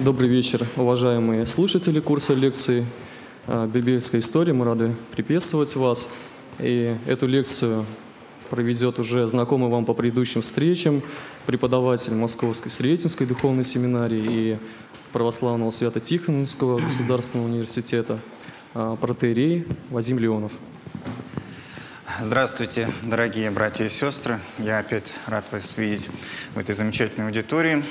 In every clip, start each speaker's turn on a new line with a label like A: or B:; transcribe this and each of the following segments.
A: Добрый вечер, уважаемые слушатели курса лекций «Библейская история». Мы рады приветствовать вас. И эту лекцию проведет уже знакомый вам по предыдущим встречам преподаватель Московской Сретенской духовной семинарии и Православного Свято-Тихоновского государственного университета протоиерей Вадим Леонов.
B: Здравствуйте, дорогие братья и сестры. Я опять рад вас видеть в этой замечательной аудитории.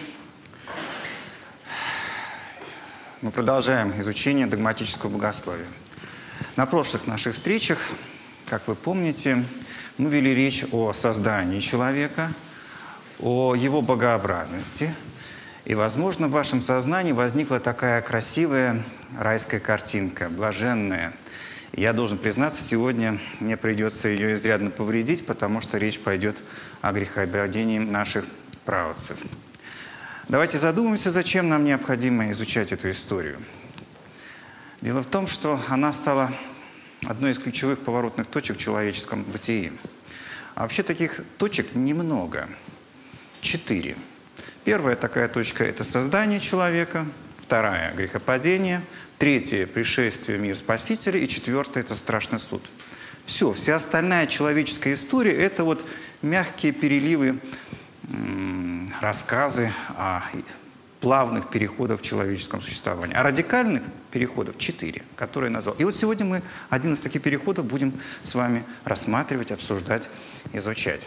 B: Мы продолжаем изучение догматического богословия. На прошлых наших встречах, как вы помните, мы вели речь о создании человека, о его богообразности. И, возможно, в вашем сознании возникла такая красивая райская картинка, блаженная. И я должен признаться, сегодня мне придется ее изрядно повредить, потому что речь пойдет о грехопадении наших праотцев. Давайте задумаемся, зачем нам необходимо изучать эту историю. Дело в том, что она стала одной из ключевых поворотных точек в человеческом бытии. А вообще таких точек немного. 4. Первая такая точка – это создание человека. Вторая – грехопадение. Третья – пришествие в мир Спасителя. И четвертая – это страшный суд. Все, вся остальная человеческая история – это вот мягкие переливы, рассказы о плавных переходах в человеческом существовании. А радикальных переходов 4, которые я назвал. И вот сегодня мы один из таких переходов будем с вами рассматривать, обсуждать, изучать.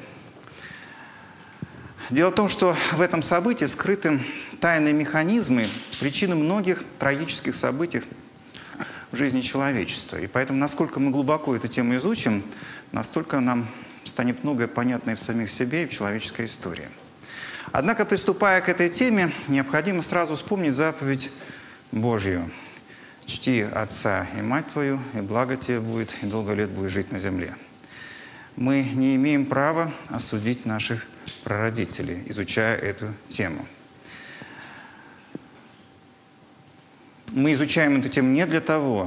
B: Дело в том, что в этом событии скрыты тайные механизмы, причины многих трагических событий в жизни человечества. И поэтому, насколько мы глубоко эту тему изучим, настолько нам станет многое понятное в самих себе и в человеческой истории. Однако, приступая к этой теме, необходимо сразу вспомнить заповедь Божью. «Чти отца и мать твою, и благо тебе будет, и долго лет будешь жить на земле». Мы не имеем права осудить наших прародителей, изучая эту тему. Мы изучаем эту тему не для того,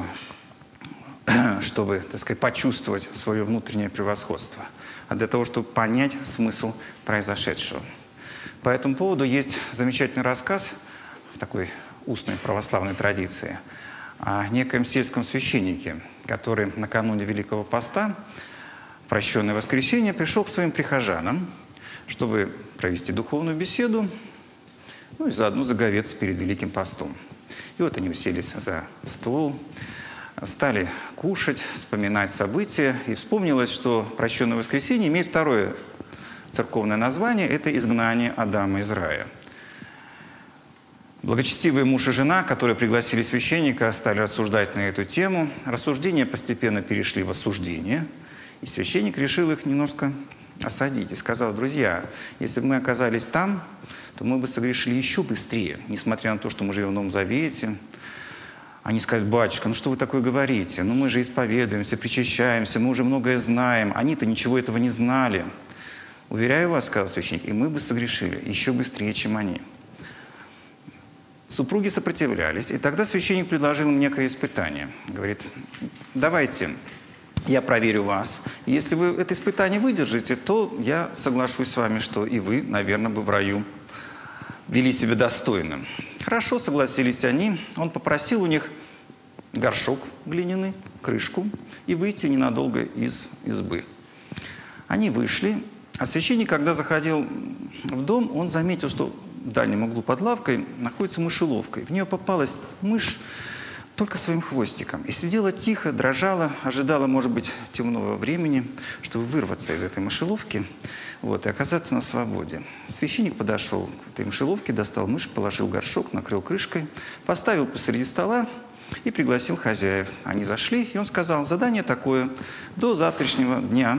B: чтобы, так сказать, почувствовать свое внутреннее превосходство, а для того, чтобы понять смысл произошедшего. По этому поводу есть замечательный рассказ в такой устной православной традиции о некоем сельском священнике, который накануне Великого Поста, в прощенное воскресенье, пришел к своим прихожанам, чтобы провести духовную беседу, ну и заодно заговеться перед Великим Постом. И вот они уселись за стол, стали кушать, вспоминать события, и вспомнилось, что прощенное воскресенье имеет второе церковное название – это изгнание Адама из рая. Благочестивые муж и жена, которые пригласили священника, стали рассуждать на эту тему. Рассуждения постепенно перешли в осуждение, и священник решил их немножко осадить и сказал: друзья, если бы мы оказались там, то мы бы согрешили еще быстрее, несмотря на то, что мы живем в Новом Завете. Они сказали: батюшка, ну что вы такое говорите? Ну мы же исповедуемся, причащаемся, мы уже многое знаем. Они-то ничего этого не знали. Уверяю вас, сказал священник, и мы бы согрешили еще быстрее, чем они. Супруги сопротивлялись, и тогда священник предложил им некое испытание. Говорит: давайте я проверю вас. Если вы это испытание выдержите, то я соглашусь с вами, что и вы, наверное, бы в раю вели себя достойно. Хорошо, согласились они. Он попросил у них горшок глиняный, крышку, и выйти ненадолго из избы. Они вышли, а священник, когда заходил в дом, он заметил, что в дальнем углу под лавкой находится мышеловка. В нее попалась мышь только своим хвостиком. И сидела тихо, дрожала, ожидала, может быть, темного времени, чтобы вырваться из этой мышеловки, вот, и оказаться на свободе. Священник подошел к этой мышеловке, достал мышь, положил горшок, накрыл крышкой, поставил посреди стола и пригласил хозяев. Они зашли, и он сказал: задание такое: до завтрашнего дня,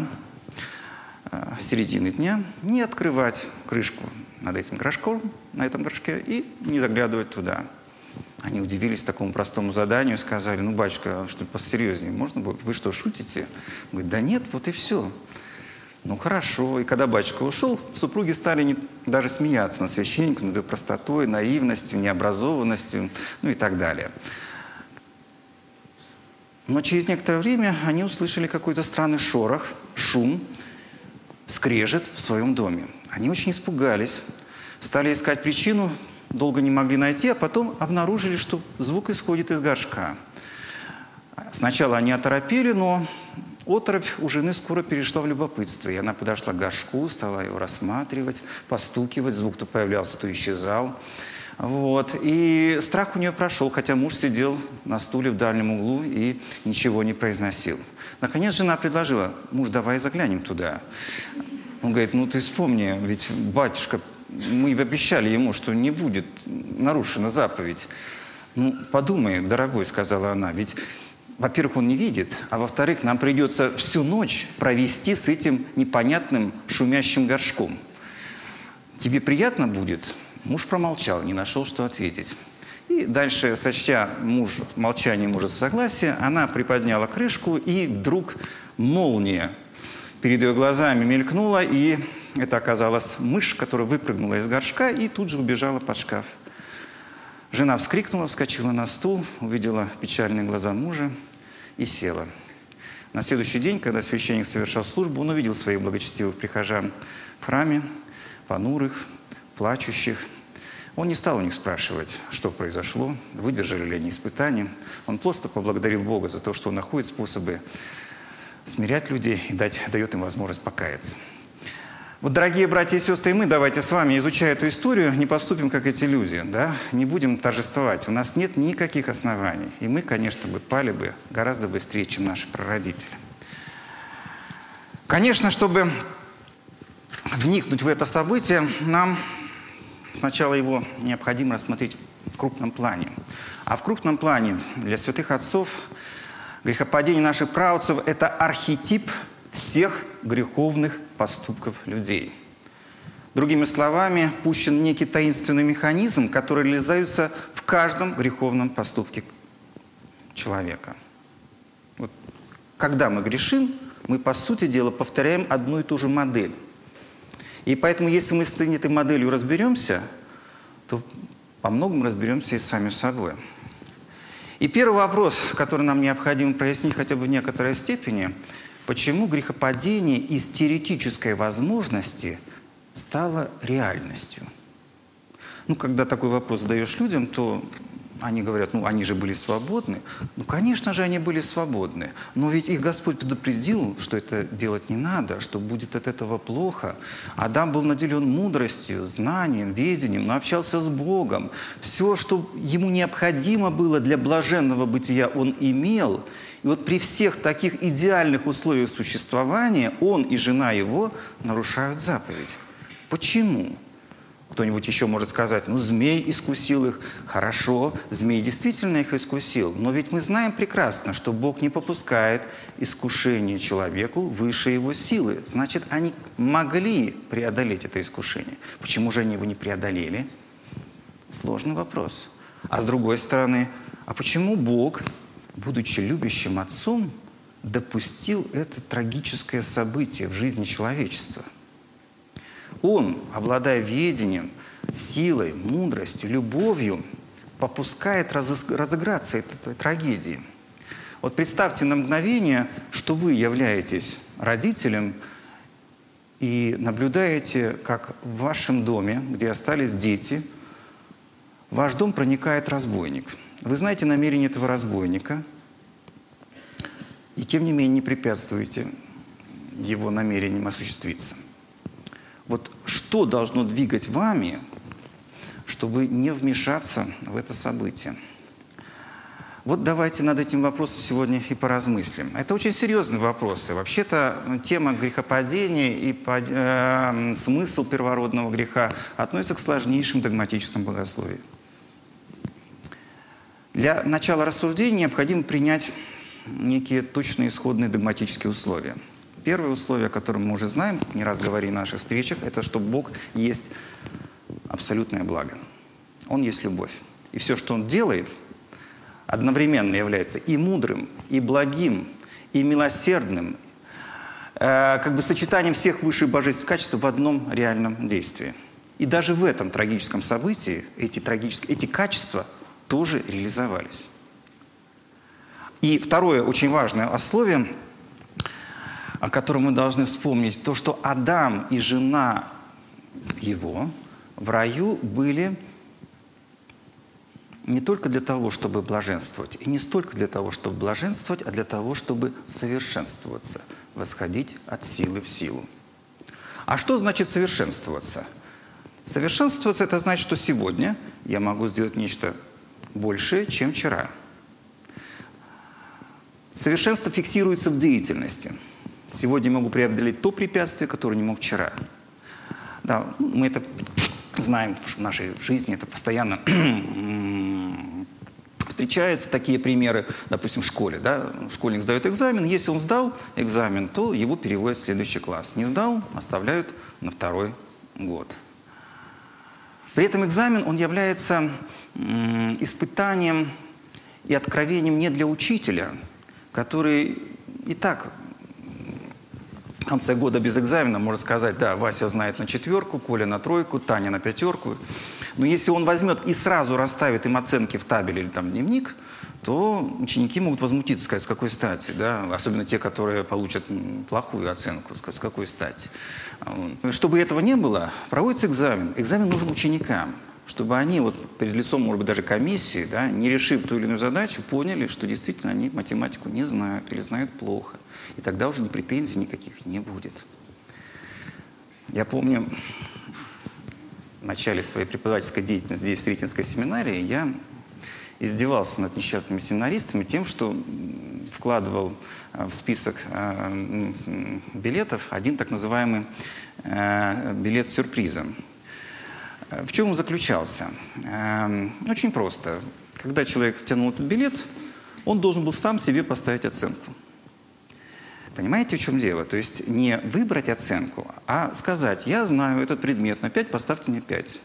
B: середины дня, не открывать крышку над этим горшком, на этом горшке, и не заглядывать туда. Они удивились такому простому заданию, сказали: ну, батюшка, что посерьезнее, можно было? Вы что, шутите? Он говорит: да нет, вот и все. Ну, хорошо. И когда батюшка ушел, супруги стали даже смеяться над священником, над его простотой, наивностью, необразованностью, ну и так далее. Но через некоторое время они услышали какой-то странный шорох, шум, скрежет в своем доме. Они очень испугались, стали искать причину, долго не могли найти, а потом обнаружили, что звук исходит из горшка. Сначала они оторопели, но оторопь у жены скоро перешла в любопытство. И она подошла к горшку, стала его рассматривать, постукивать. Звук то появлялся, то исчезал. Вот. И страх у нее прошел, хотя муж сидел на стуле в дальнем углу и ничего не произносил. Наконец жена предложила: муж, давай заглянем туда. Он говорит: ну ты вспомни, ведь батюшка, мы обещали ему, что не будет нарушена заповедь. Ну подумай, дорогой, сказала она, ведь, во-первых, он не видит, а во-вторых, нам придется всю ночь провести с этим непонятным шумящим горшком. Тебе приятно будет? Муж промолчал, не нашел, что ответить. И дальше, сочтя молчание мужа согласия, она приподняла крышку, и вдруг молния перед ее глазами мелькнула, и это оказалась мышь, которая выпрыгнула из горшка и тут же убежала под шкаф. Жена вскрикнула, вскочила на стул, увидела печальные глаза мужа и села. На следующий день, когда священник совершал службу, он увидел своих благочестивых прихожан в храме, понурых, плачущих. Он не стал у них спрашивать, что произошло, выдержали ли они испытания. Он просто поблагодарил Бога за то, что Он находит способы смирять людей и дает им возможность покаяться. Вот, дорогие братья и сестры, мы давайте с вами, изучая эту историю, не поступим, как эти люди, да? Не будем торжествовать. У нас нет никаких оснований. И мы, конечно, пали бы гораздо быстрее, чем наши прародители. Конечно, чтобы вникнуть в это событие, нам сначала его необходимо рассмотреть в крупном плане. А в крупном плане для святых отцов грехопадение наших праотцев – это архетип всех греховных поступков людей. Другими словами, пущен некий таинственный механизм, который реализуется в каждом греховном поступке человека. Вот, когда мы грешим, мы, по сути дела, повторяем одну и ту же модель. И поэтому, если мы с этой моделью разберемся, то по многому разберемся и сами с собой. И первый вопрос, который нам необходимо прояснить хотя бы в некоторой степени: почему грехопадение из теоретической возможности стало реальностью? Ну, когда такой вопрос задаешь людям, то они говорят: ну, они же были свободны. Ну, конечно же, они были свободны. Но ведь их Господь предупредил, что это делать не надо, что будет от этого плохо. Адам был наделен мудростью, знанием, ведением, но общался с Богом. Все, что ему необходимо было для блаженного бытия, он имел. И вот при всех таких идеальных условиях существования он и жена его нарушают заповедь. Почему? Кто-нибудь еще может сказать: ну, змей искусил их. Хорошо, змей действительно их искусил. Но ведь мы знаем прекрасно, что Бог не попускает искушение человеку выше его силы. Значит, они могли преодолеть это искушение. Почему же они его не преодолели? Сложный вопрос. А с другой стороны, а почему Бог, будучи любящим отцом, допустил это трагическое событие в жизни человечества? Он, обладая ведением, силой, мудростью, любовью, попускает разыграться этой трагедии. Вот представьте на мгновение, что вы являетесь родителем и наблюдаете, как в вашем доме, где остались дети, в ваш дом проникает разбойник. Вы знаете намерение этого разбойника, и тем не менее не препятствуете его намерениям осуществиться. Вот что должно двигать вами, чтобы не вмешаться в это событие? Вот давайте над этим вопросом сегодня и поразмыслим. Это очень серьезные вопросы. Вообще-то тема грехопадения и смысл первородного греха относится к сложнейшим догматическим богословиям. Для начала рассуждения необходимо принять некие точные исходные догматические условия. Первое условие, о котором мы уже знаем, не раз говорили на наших встречах, это что Бог есть абсолютное благо. Он есть любовь. И все, что Он делает, одновременно является и мудрым, и благим, и милосердным, как бы сочетанием всех высших божественных качеств в одном реальном действии. И даже в этом трагическом событии эти качества тоже реализовались. И второе очень важное условие, о котором мы должны вспомнить, то, что Адам и жена его в раю были не только для того, чтобы блаженствовать, и не столько для того, чтобы блаженствовать, а для того, чтобы совершенствоваться, восходить от силы в силу. А что значит совершенствоваться? Совершенствоваться – это значит, что сегодня я могу сделать нечто большее, чем вчера. Совершенство фиксируется в деятельности. Сегодня я могу преодолеть то препятствие, которое не мог вчера. Да, мы это знаем, потому что в нашей жизни это постоянно встречаются такие примеры, допустим, в школе. Да? Школьник сдает экзамен, если он сдал экзамен, то его переводят в следующий класс. Не сдал, оставляют на второй год. При этом экзамен, он является испытанием и откровением не для учителя, который и так в конце года без экзамена может сказать: да, Вася знает на 4, Коля на 3, Таня на 5. Но если он возьмет и сразу расставит им оценки в табель или там дневник, то ученики могут возмутиться, сказать, с какой стати, да? Особенно те, которые получат плохую оценку, сказать, с какой стати. Чтобы этого не было, проводится экзамен. Экзамен нужен ученикам, чтобы они вот перед лицом, может быть, даже комиссии, да, не решив ту или иную задачу, поняли, что действительно они математику не знают или знают плохо. И тогда уже претензий никаких не будет. Я помню, в начале своей преподавательской деятельности здесь, в Сретенской семинарии, я издевался над несчастными семинаристами тем, что вкладывал в список билетов один так называемый билет с сюрпризом. В чем он заключался? Очень просто. Когда человек втянул этот билет, он должен был сам себе поставить оценку. Понимаете, в чем дело? То есть не выбрать оценку, а сказать: я знаю этот предмет, на 5 поставьте мне 5.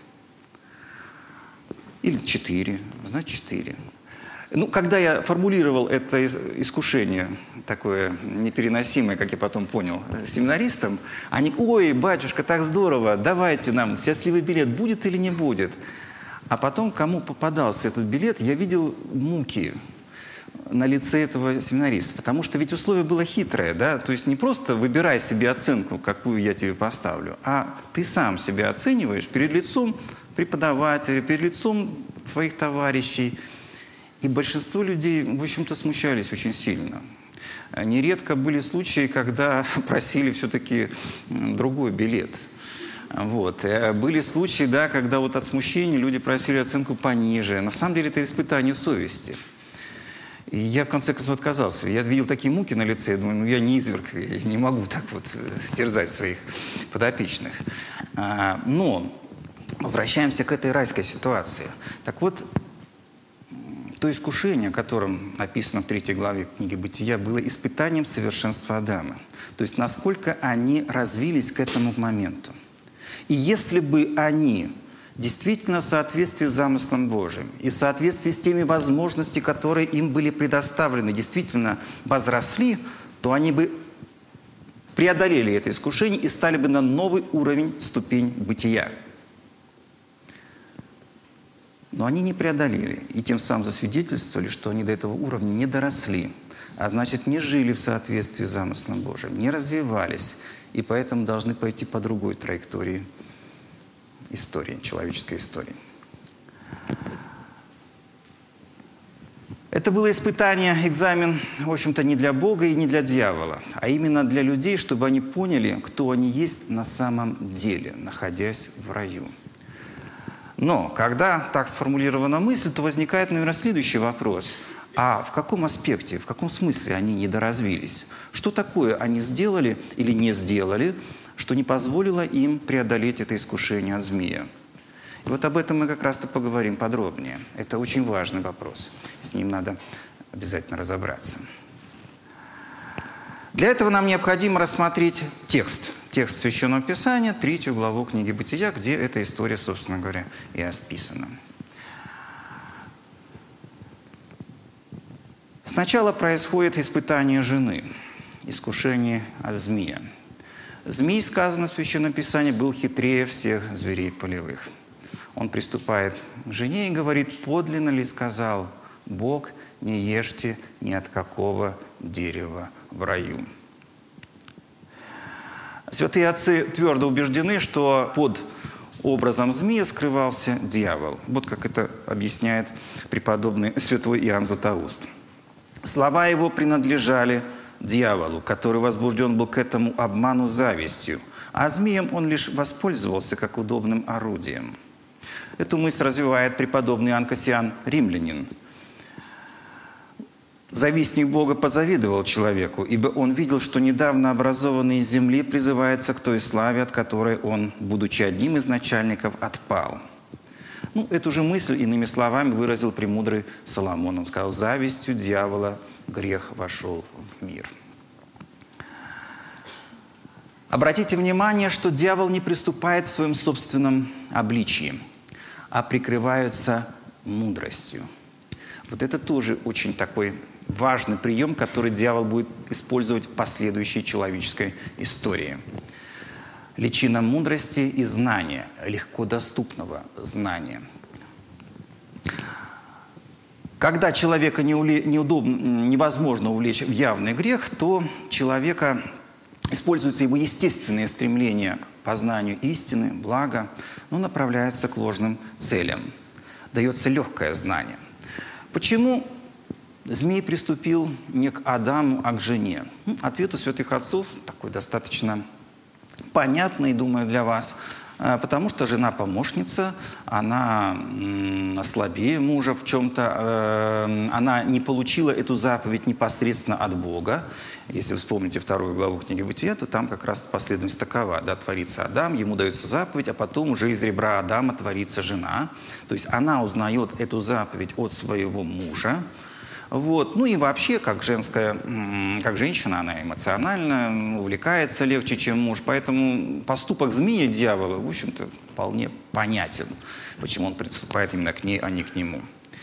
B: Или 4, значит 4. Ну, когда я формулировал это искушение, такое непереносимое, как я потом понял, семинаристам, они: ой, батюшка, так здорово, давайте нам, счастливый билет будет или не будет. А потом, кому попадался этот билет, я видел муки на лице этого семинариста. Потому что ведь условие было хитрое, да? То есть не просто выбирай себе оценку, какую я тебе поставлю, а ты сам себя оцениваешь перед лицом преподавателя, перед лицом своих товарищей. И большинство людей, в общем-то, смущались очень сильно. Нередко были случаи, когда просили все-таки другой билет. Вот. Были случаи, да, когда вот от смущения люди просили оценку пониже. На самом деле это испытание совести. И я в конце концов отказался. Я видел такие муки на лице, я думаю, ну я не изверг, я не могу так вот терзать своих подопечных. Но возвращаемся к этой райской ситуации. Так вот, то искушение, о котором написано в 3 главе книги «Бытия», было испытанием совершенства Адама. То есть насколько они развились к этому моменту. И если бы они действительно в соответствии с замыслом Божьим и в соответствии с теми возможностями, которые им были предоставлены, действительно возросли, то они бы преодолели это искушение и стали бы на новый уровень, ступень бытия. Но они не преодолели, и тем самым засвидетельствовали, что они до этого уровня не доросли, а значит, не жили в соответствии с замыслом Божьим, не развивались, и поэтому должны пойти по другой траектории истории, человеческой истории. Это было испытание, экзамен, в общем-то, не для Бога и не для дьявола, а именно для людей, чтобы они поняли, кто они есть на самом деле, находясь в раю. Но когда так сформулирована мысль, то возникает, наверное, следующий вопрос. А в каком аспекте, в каком смысле они недоразвились? Что такое они сделали или не сделали, что не позволило им преодолеть это искушение от змея? И вот об этом мы как раз-то поговорим подробнее. Это очень важный вопрос. С ним надо обязательно разобраться. Для этого нам необходимо рассмотреть текст Священного Писания, 3 главу книги «Бытия», где эта история, собственно говоря, и описана. Сначала происходит испытание жены, искушение от змея. Змей, сказано в Священном Писании, был хитрее всех зверей полевых. Он приступает к жене и говорит: подлинно ли сказал Бог, не ешьте ни от какого дерева в раю. Святые отцы твердо убеждены, что под образом змея скрывался дьявол. Вот как это объясняет преподобный святой Иоанн Златоуст. Слова его принадлежали дьяволу, который возбужден был к этому обману завистью, а змеем он лишь воспользовался как удобным орудием. Эту мысль развивает преподобный Иоанн Кассиан Римлянин. Завистник Бога позавидовал человеку, ибо он видел, что недавно образованный из земли призывается к той славе, от которой он, будучи одним из начальников, отпал. Эту же мысль, иными словами, выразил премудрый Соломон. Он сказал: «Завистью дьявола грех вошел в мир». Обратите внимание, что дьявол не приступает в своем собственном обличии, а прикрывается мудростью. Вот это тоже очень такой важный прием, который дьявол будет использовать в последующей человеческой истории. Личина мудрости и знания, легко доступного знания. Когда человека невозможно увлечь в явный грех, то человека используются его естественные стремления к познанию истины, блага, но направляются к ложным целям. Дается легкое знание. Почему змей приступил не к Адаму, а к жене? Ответ у святых отцов такой достаточно понятный, думаю, для вас. Потому что жена помощница, она слабее мужа в чем-то, она не получила эту заповедь непосредственно от Бога. Если вспомните 2 главу книги Бытия, то там как раз последовательность такова. Да, творится Адам, ему дается заповедь, а потом уже из ребра Адама творится жена. То есть она узнает эту заповедь от своего мужа. Вот. И вообще, как женщина, она эмоционально увлекается легче, чем муж. Поэтому поступок змея дьявола, в общем-то, вполне понятен, почему он приступает именно к ней, а не к нему.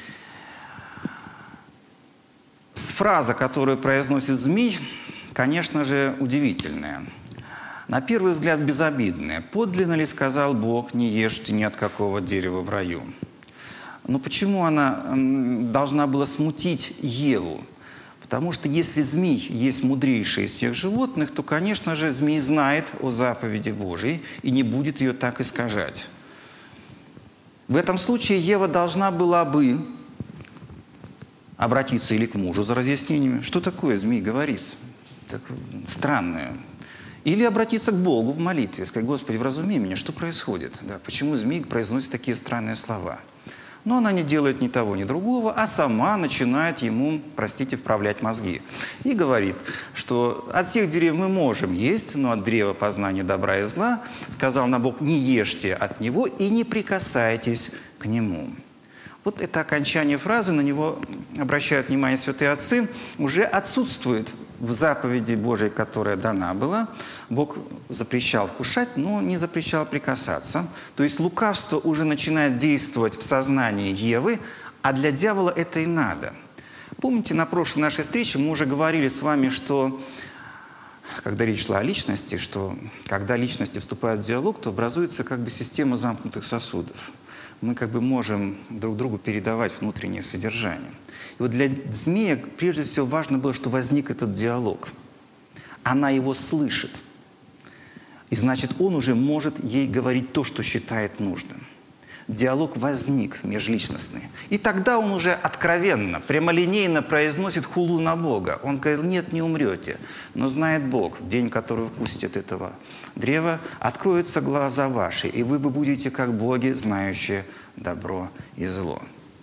B: Фраза, которую произносит змей, конечно же, удивительная. На первый взгляд безобидная. «Подлинно ли, сказал Бог, не ешьте ни от какого дерева в раю?» Но почему она должна была смутить Еву? Потому что если змей есть мудрейший из всех животных, то, конечно же, змей знает о заповеди Божьей и не будет ее так искажать. В этом случае Ева должна была бы обратиться или к мужу за разъяснениями, что такое змей говорит, так странное. Или обратиться к Богу в молитве, сказать: «Господи, вразуми меня, что происходит? Да, почему змей произносит такие странные слова?» Но она не делает ни того, ни другого, а сама начинает ему, простите, вправлять мозги. И говорит, что от всех деревьев мы можем есть, но от древа познания добра и зла, сказал нам Бог, не ешьте от него и не прикасайтесь к нему. Вот это окончание фразы, на него обращают внимание святые отцы, уже отсутствует в заповеди Божией, которая дана была. Бог запрещал вкушать, но не запрещал прикасаться. То есть лукавство уже начинает действовать в сознании Евы, а для дьявола это и надо. Помните, на прошлой нашей встрече мы уже говорили с вами, что когда речь шла о личности, что когда личности вступают в диалог, то образуется как бы система замкнутых сосудов. Мы как бы можем друг другу передавать внутреннее содержание. И вот для змея прежде всего важно было, что возник этот диалог. Она его слышит. И значит, он уже может ей говорить то, что считает нужным. Диалог возник межличностный. И тогда он уже откровенно, прямолинейно произносит хулу на Бога. Он говорит: нет, не умрете. Но знает Бог, в день, который вы вкусите от этого древа, откроются глаза ваши, и вы будете как боги, знающие добро и зло.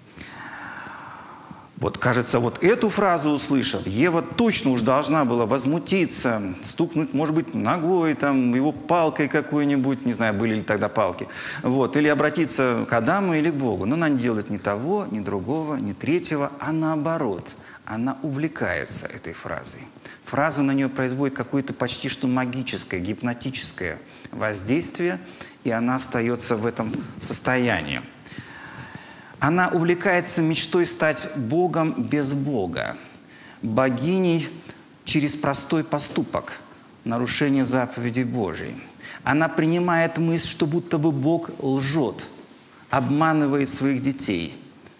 B: Вот, кажется, вот эту фразу услышав, Ева точно уж должна была возмутиться, стукнуть, может быть, ногой, там, его палкой какой-нибудь, не знаю, были ли тогда палки, вот, или обратиться к Адаму или к Богу. Но она не делает ни того, ни другого, ни третьего, а наоборот, она увлекается этой фразой. Фраза на нее производит какое-то почти что магическое, гипнотическое воздействие, и она остается в этом состоянии. Она увлекается мечтой стать Богом без Бога, богиней через простой поступок, нарушение заповедей Божьей. Она принимает мысль, что будто бы Бог лжет, обманывает своих детей.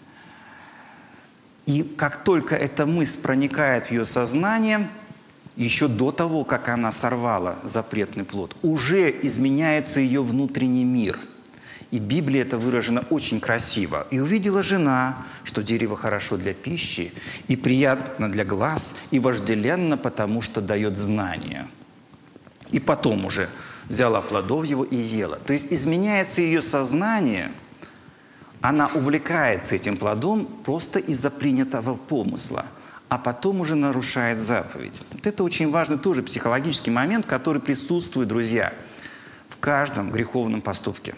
B: И как только эта мысль проникает в ее сознание, еще до того, как она сорвала запретный плод, уже изменяется ее внутренний мир. И в Библии это выражено очень красиво. «И увидела жена, что дерево хорошо для пищи, и приятно для глаз, и вожделенно, потому что дает знания. И потом уже взяла плодов его и ела». То есть изменяется ее сознание, она увлекается этим плодом просто из-за принятого помысла, а потом уже нарушает заповедь. Вот это очень важный тоже психологический момент, который присутствует, друзья, в каждом греховном поступке.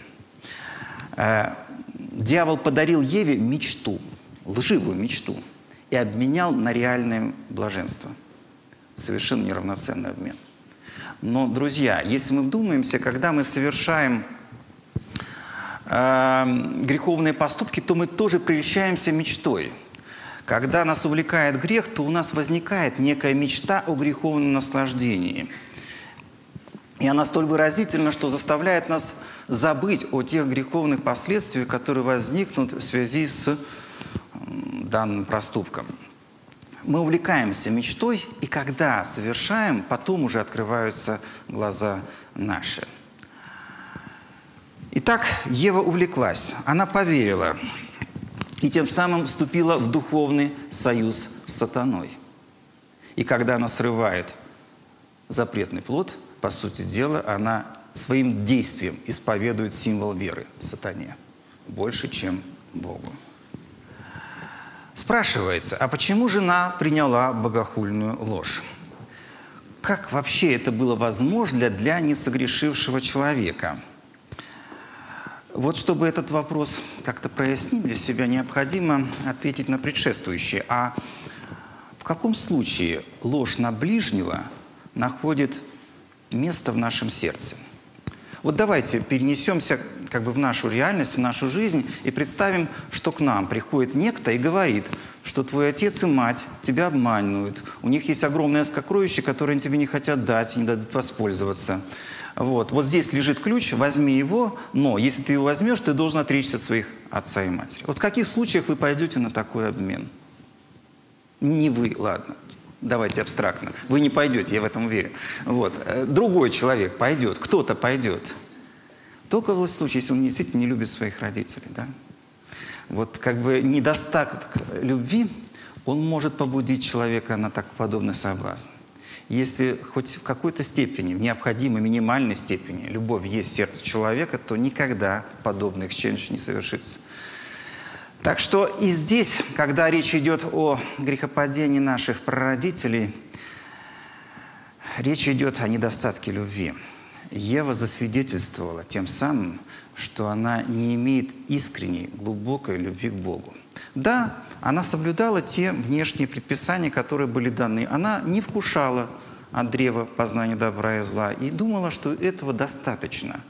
B: Дьявол подарил Еве мечту, лживую мечту, и обменял на реальное блаженство. Совершенно неравноценный обмен. Но, друзья, если мы вдумаемся, когда мы совершаем греховные поступки, то мы тоже прельщаемся мечтой. Когда нас увлекает грех, то у нас возникает некая мечта о греховном наслаждении. И она столь выразительна, что заставляет нас забыть о тех греховных последствиях, которые возникнут в связи с данным проступком. Мы увлекаемся мечтой, и когда совершаем, потом уже открываются глаза наши. Итак, Ева увлеклась, она поверила, и тем самым вступила в духовный союз с сатаной. И когда она срывает запретный плод, по сути дела, она своим действием исповедует символ веры сатане больше, чем Богу. Спрашивается, а почему жена приняла богохульную ложь? Как вообще это было возможно для несогрешившего человека? Вот чтобы этот вопрос как-то прояснить для себя, необходимо ответить на предшествующее. А в каком случае ложь на ближнего находит место в нашем сердце? Вот давайте перенесемся как бы в нашу реальность, в нашу жизнь и представим, что к нам приходит некто и говорит, что твой отец и мать тебя обманывают, у них есть огромное сокровище, которое они тебе не хотят дать, не дадут воспользоваться. Вот здесь лежит ключ, возьми его, но если ты его возьмешь, ты должен отречься от своих отца и матери. Вот в каких случаях вы пойдете на такой обмен? Не вы, ладно. Давайте абстрактно. Вы не пойдете, я в этом уверен. Другой человек пойдет, кто-то пойдет. Только в случае, если он действительно не любит своих родителей. Да? Вот как бы недостаток любви, он может побудить человека на так подобный соблазн. Если хоть в какой-то степени, в необходимой минимальной степени, любовь есть в сердце человека, то никогда подобный эксчендж не совершится. Так что и здесь, когда речь идет о грехопадении наших прародителей, речь идет о недостатке любви. Ева засвидетельствовала тем самым, что она не имеет искренней, глубокой любви к Богу. Да, она соблюдала те внешние предписания, которые были даны. Она не вкушала от древа познания добра и зла и думала, что этого достаточно.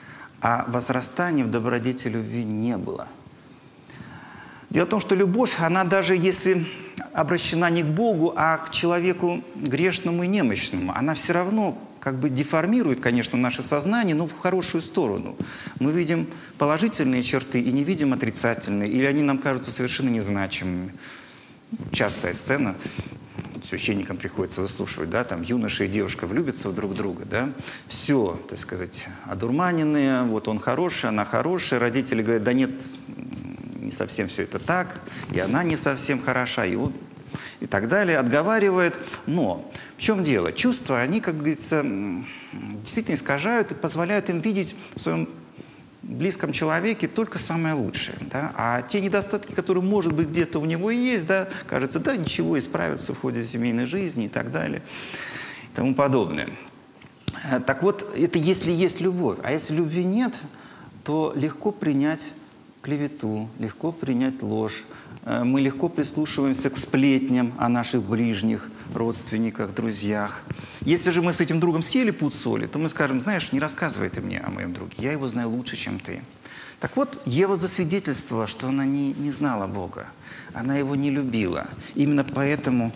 B: А возрастания в добродетели любви не было. Дело в том, что любовь, она даже если обращена не к Богу, а к человеку грешному и немощному, она все равно как бы деформирует, конечно, наше сознание, но в хорошую сторону. Мы видим положительные черты и не видим отрицательные, или они нам кажутся совершенно незначимыми. Частая сцена, священникам приходится выслушивать, да, там юноша и девушка влюбятся в друг друга, да, все, так сказать, одурманенные, вот он хороший, она хорошая, родители говорят, да нет, не совсем все это так, и она не совсем хороша, и так далее, отговаривает. Но в чем дело? Чувства, они, как говорится, действительно искажают и позволяют им видеть в своем близком человеке только самое лучшее. Да? А те недостатки, которые, может быть, где-то у него и есть, да, кажется, да, ничего, исправятся в ходе семейной жизни и так далее, и тому подобное. Так вот, это если есть любовь. А если любви нет, то легко принять клевету, легко принять ложь. Мы легко прислушиваемся к сплетням о наших ближних, родственниках, друзьях. Если же мы с этим другом съели пуд соли, то мы скажем, знаешь, не рассказывай ты мне о моем друге, я его знаю лучше, чем ты. Так вот, Ева засвидетельствовала, что она не знала Бога, она его не любила. Именно поэтому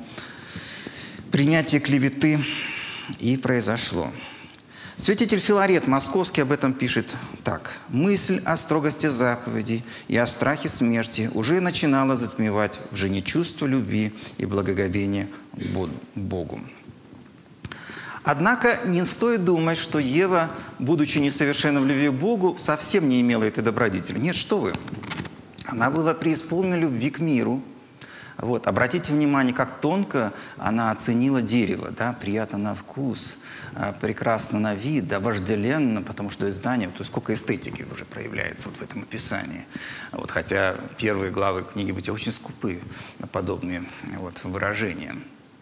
B: принятие клеветы и произошло. Святитель Филарет Московский об этом пишет так. «Мысль о строгости заповедей и о страхе смерти уже начинала затмевать в жене чувство любви и благоговения к Богу». Однако не стоит думать, что Ева, будучи несовершенна в любви к Богу, совсем не имела этой добродетели. Нет, что вы. Она была преисполнена любви к миру. Вот. Обратите внимание, как тонко она оценила дерево. Да? Приятно на вкус, прекрасно на вид, да, вожделенно, потому что издание, то есть сколько эстетики уже проявляется вот в этом описании. Вот. Хотя первые главы книги «Бытия» очень скупы на подобные вот, выражения.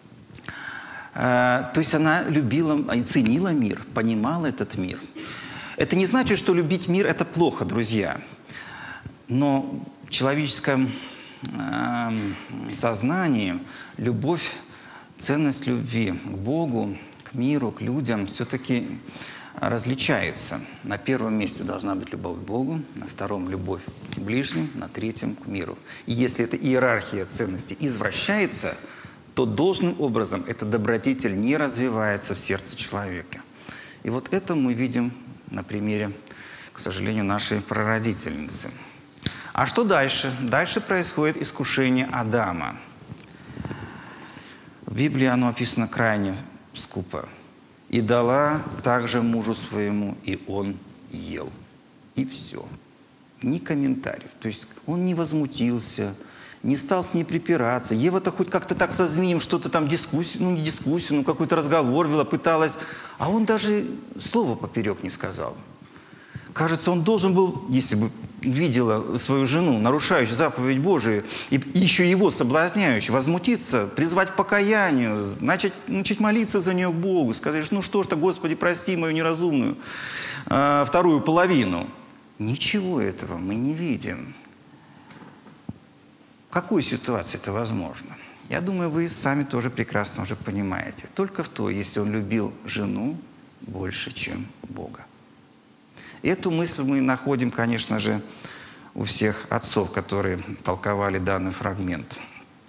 B: То есть она любила, ценила мир, понимала этот мир. Это не значит, что любить мир – это плохо, друзья. Но в человеческом сознании любовь, ценность любви к Богу, к миру, к людям все-таки различается. На первом месте должна быть любовь к Богу, на втором – любовь к ближним, на третьем – к миру. И если эта иерархия ценностей извращается, то должным образом эта добродетель не развивается в сердце человека. И вот это мы видим на примере, к сожалению, нашей прародительницы. А что дальше? Дальше происходит искушение Адама. В Библии оно описано крайне скупо. «И дала также мужу своему, и он ел». И все. Ни комментариев. То есть он не возмутился, не стал с ней припираться. Ева-то хоть как-то так со змеем что-то там дискуссию, ну не дискуссию, ну какой-то разговор вела, пыталась. А он даже слова поперек не сказал. Кажется, он должен был, если бы видела свою жену, нарушающую заповедь Божию, и еще его соблазняющую, возмутиться, призвать к покаянию, начать молиться за нее к Богу, сказать, ну что ж-то, Господи, прости мою неразумную вторую половину. Ничего этого мы не видим. В какой ситуации это возможно? Я думаю, вы сами тоже прекрасно уже понимаете. Только в той, если он любил жену больше, чем Бога. Эту мысль мы находим, конечно же, у всех отцов, которые толковали данный фрагмент.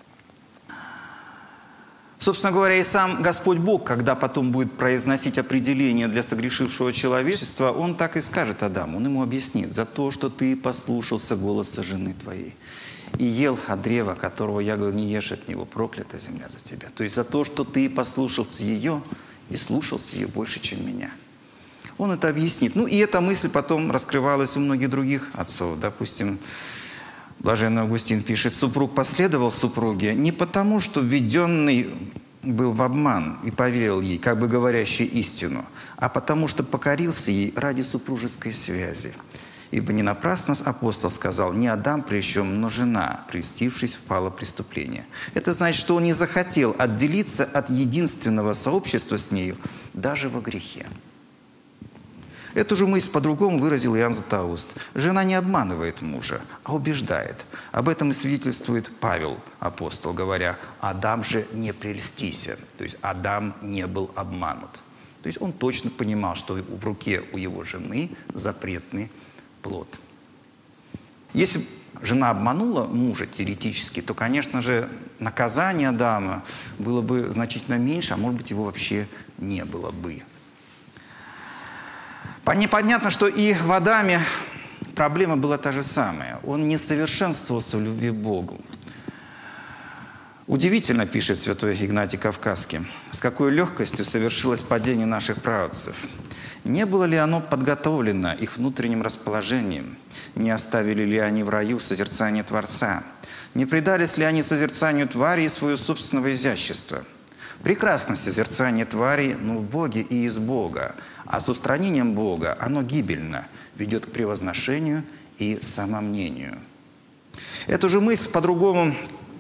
B: Собственно говоря, и сам Господь Бог, когда потом будет произносить определение для согрешившего человечества, Он так и скажет Адаму, Он ему объяснит: «За то, что ты послушался голоса жены твоей и ел от древа, которого я говорю, не ешь от него, проклята земля за тебя». То есть за то, что ты послушался ее и слушался ее больше, чем меня. Он это объяснит. Ну и эта мысль потом раскрывалась у многих других отцов. Допустим, Блаженный Августин пишет: «Супруг последовал супруге не потому, что введенный был в обман и поверил ей, как бы говорящей истину, а потому что покорился ей ради супружеской связи. Ибо не напрасно апостол сказал: не Адам прельщен, но жена, прельстившись, впала в преступление». Это значит, что он не захотел отделиться от единственного сообщества с нею даже во грехе. Эту же мысль по-другому выразил Иоанн Златоуст. Жена не обманывает мужа, а убеждает. Об этом и свидетельствует Павел, апостол, говоря: «Адам же не прельстися». То есть Адам не был обманут. То есть он точно понимал, что в руке у его жены запретный плод. Если жена обманула мужа теоретически, то, конечно же, наказание Адама было бы значительно меньше, а может быть, его вообще не было бы. Непонятно, что и в Адаме проблема была та же самая. Он не совершенствовался в любви к Богу. Удивительно, пишет святой Игнатий Кавказский, с какой легкостью совершилось падение наших праотцев. Не было ли оно подготовлено их внутренним расположением? Не оставили ли они в раю созерцание Творца? Не предались ли они созерцанию твари и свое собственного изящества? Прекрасно созерцание твари, но в Боге и из Бога. А с устранением Бога оно гибельно, ведет к превозношению и самомнению. Эту же мысль по-другому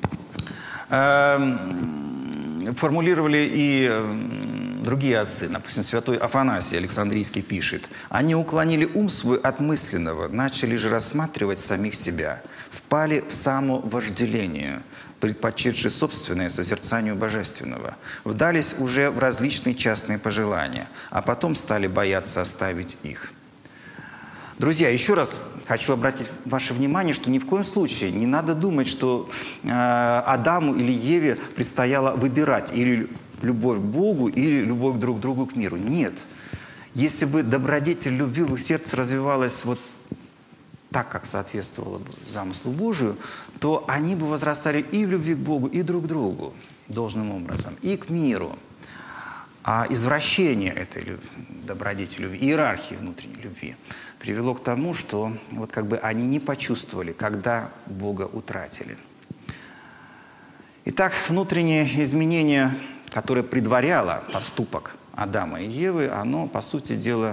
B: формулировали и другие отцы. Допустим, святой Афанасий Александрийский пишет: «Они уклонили ум свой от мысленного, начали же рассматривать самих себя, впали в самовожделение, предпочетши собственное созерцанию божественного, вдались уже в различные частные пожелания, а потом стали бояться оставить их». Друзья, еще раз хочу обратить ваше внимание, что ни в коем случае не надо думать, что Адаму или Еве предстояло выбирать или любовь к Богу, или любовь друг к другу, к миру. Нет. Если бы добродетель любви в их сердце развивалась вот так, как соответствовало бы замыслу Божию, то они бы возрастали и в любви к Богу, и друг к другу должным образом, и к миру. А извращение этой добродетели, иерархии внутренней любви привело к тому, что вот как бы они не почувствовали, когда Бога утратили. Итак, внутреннее изменение, которое предваряло поступок Адама и Евы, оно, по сути дела,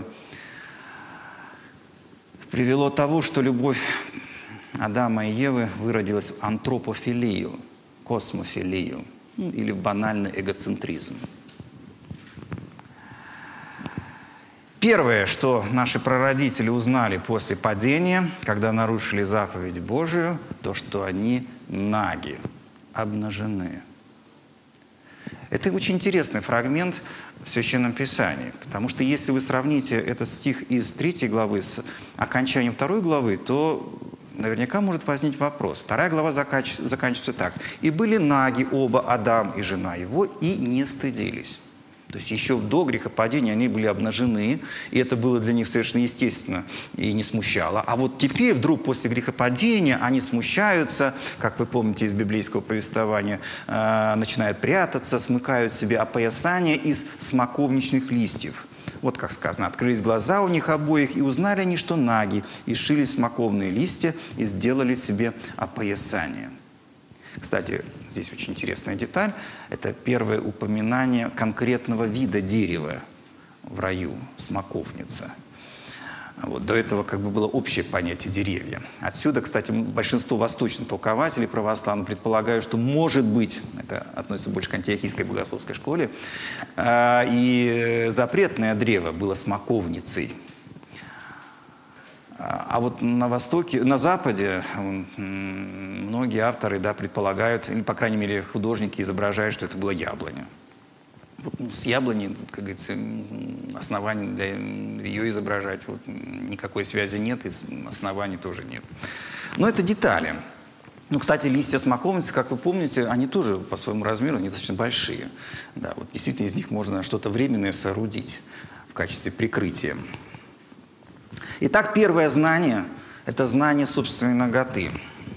B: привело к тому, что любовь Адама и Евы выродилась в антропофилию, космофилию, или в банальный эгоцентризм. Первое, что наши прародители узнали после падения, когда нарушили заповедь Божию, то, что они наги, обнажены. Это очень интересный фрагмент в Священном Писании, потому что если вы сравните этот стих из 3 главы с окончанием 2 главы, то наверняка может возникнуть вопрос. 2 глава заканчивается так. «И были наги оба, Адам и жена его, и не стыдились». То есть еще до грехопадения они были обнажены, и это было для них совершенно естественно и не смущало. А вот теперь вдруг после грехопадения они смущаются, как вы помните из библейского повествования, начинают прятаться, смыкают себе опоясание из смоковничных листьев. Вот как сказано, открылись глаза у них обоих, и узнали они, что наги, и сшили смоковные листья, и сделали себе опоясание. Кстати, здесь очень интересная деталь. Это первое упоминание конкретного вида дерева в раю, смоковница. Вот, до этого как бы было общее понятие деревья. Отсюда, кстати, большинство восточных толкователей православных предполагают, что может быть, это относится больше к антиохийской богословской школе, и запретное древо было смоковницей. А вот на Востоке, на Западе многие авторы предполагают, или, по крайней мере, художники изображают, что это было яблоня. Вот, с яблоней, как говорится, оснований для ее изображать никакой связи нет, и оснований тоже нет. Но это детали. Ну, кстати, листья смоковницы, как вы помните, они тоже по своему размеру недостаточно большие. Да, вот действительно из них можно что-то временное соорудить в качестве прикрытия. Итак, первое знание – это знание собственной наготы.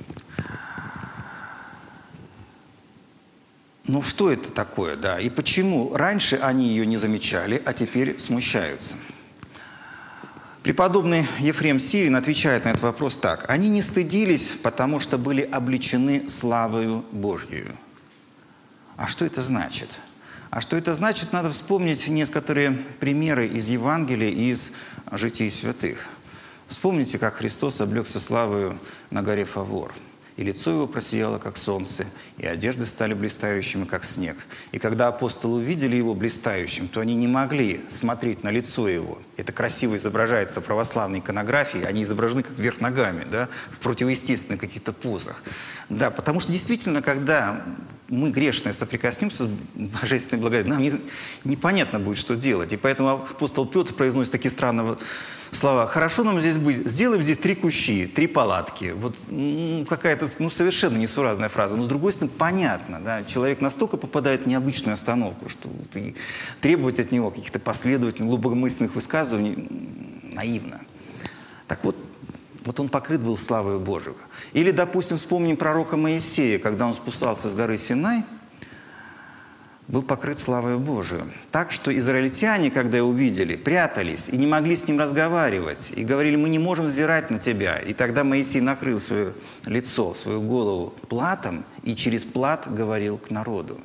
B: Ну, что это такое, да, и почему раньше они ее не замечали, а теперь смущаются? Преподобный Ефрем Сирин отвечает на этот вопрос так. Они не стыдились, потому что были облечены славою Божьею. А что это значит? А что это значит, надо вспомнить некоторые примеры из Евангелия и из житий святых. Вспомните, как Христос облегся славою на горе Фавор. И лицо его просияло, как солнце, и одежды стали блистающими, как снег. И когда апостолы увидели его блистающим, то они не могли смотреть на лицо его. Это красиво изображается в православной иконографии. Они изображены как вверх ногами, да, в противоестественных каких-то позах. Да, потому что действительно, когда мы, грешные, соприкоснемся с божественной благодатью, нам непонятно будет, что делать. И поэтому апостол Петр произносит такие странные слова. Хорошо нам здесь быть, сделаем здесь 3 кущи, 3 палатки. Вот какая-то совершенно несуразная фраза. Но с другой стороны, понятно, да, человек настолько попадает в необычную остановку, что и требовать от него каких-то последовательных, глубокомысленных высказываний наивно. Так вот он покрыт был славою Божию. Или, допустим, вспомним пророка Моисея, когда он спускался с горы Синай, был покрыт славою Божию. Так что израильтяне, когда его увидели, прятались и не могли с ним разговаривать. И говорили, мы не можем взирать на тебя. И тогда Моисей накрыл свое лицо, свою голову платом и через плат говорил к народу.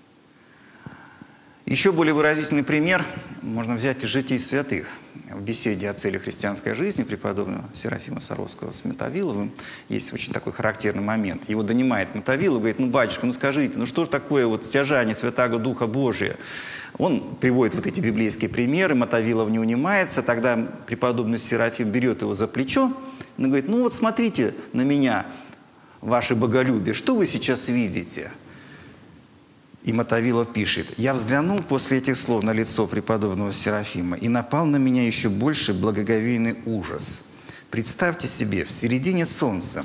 B: Еще более выразительный пример можно взять из житий святых. В беседе о цели христианской жизни преподобного Серафима Саровского с Мотовиловым есть очень такой характерный момент. Его донимает Мотовилов, говорит, батюшка, скажите, что же такое стяжание Святаго Духа Божия? Он приводит вот эти библейские примеры, Мотовилов не унимается, тогда преподобный Серафим берет его за плечо и говорит, смотрите на меня, ваше боголюбие, что вы сейчас видите? И Мотовилов пишет, «Я взглянул после этих слов на лицо преподобного Серафима, и напал на меня еще больше благоговейный ужас. Представьте себе, в середине солнца,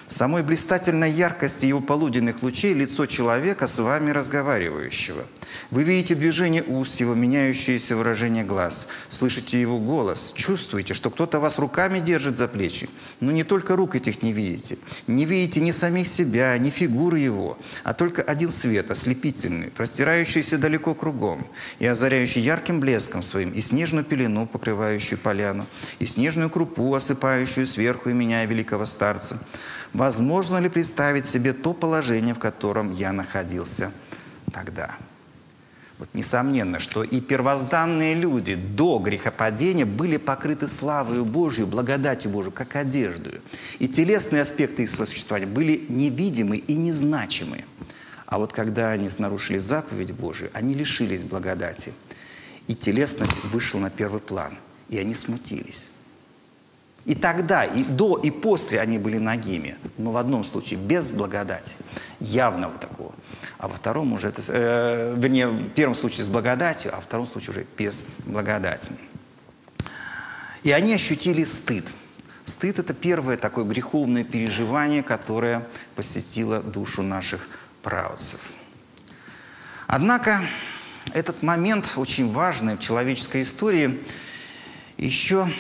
B: В самой блистательной яркости его полуденных лучей лицо человека, с вами разговаривающего. Вы видите движение уст его, меняющееся выражение глаз, слышите его голос, чувствуете, что кто-то вас руками держит за плечи. Но не только рук этих не видите. Не видите ни самих себя, ни фигуры его, а только один свет, ослепительный, простирающийся далеко кругом и озаряющий ярким блеском своим и снежную пелену, покрывающую поляну, и снежную крупу, осыпающую сверху и меняя великого старца. Возможно ли представить себе то положение, в котором я находился тогда? Вот несомненно, что и первозданные люди до грехопадения были покрыты славою Божию, благодатью Божию, как одеждою. И телесные аспекты их существования были невидимы и незначимы. А вот когда они нарушили заповедь Божию, они лишились благодати. И телесность вышла на первый план, и они смутились. И тогда, и до, и после они были нагими. Но в одном случае без благодати, явного такого. А во втором уже, вернее, в первом случае с благодатью, а во втором случае уже без благодати. И они ощутили стыд. Стыд – это первое такое греховное переживание, которое посетило душу наших праотцев. Однако этот момент, очень важный в человеческой истории, еще